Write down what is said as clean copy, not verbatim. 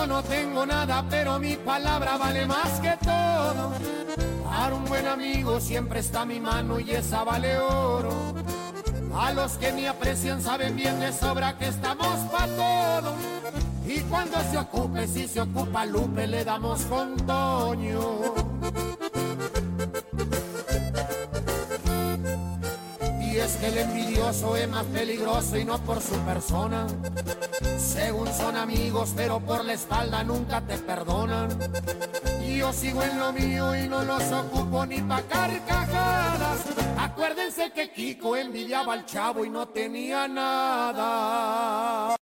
Yo no tengo nada, pero mi palabra vale más que todo. Para un buen amigo siempre está mi mano y esa vale oro. A los que me aprecian saben bien de sobra que estamos pa' todo. Y cuando se ocupe, si se ocupa Lupe, le damos con Toño. Y es que el envidioso es más peligroso y no por su persona. Según son amigos, pero por la espalda nunca te perdonan. Yo sigo en lo mío y no los ocupo ni pa' carcajadas. Acuérdense que Kiko envidiaba al Chavo y no tenía nada.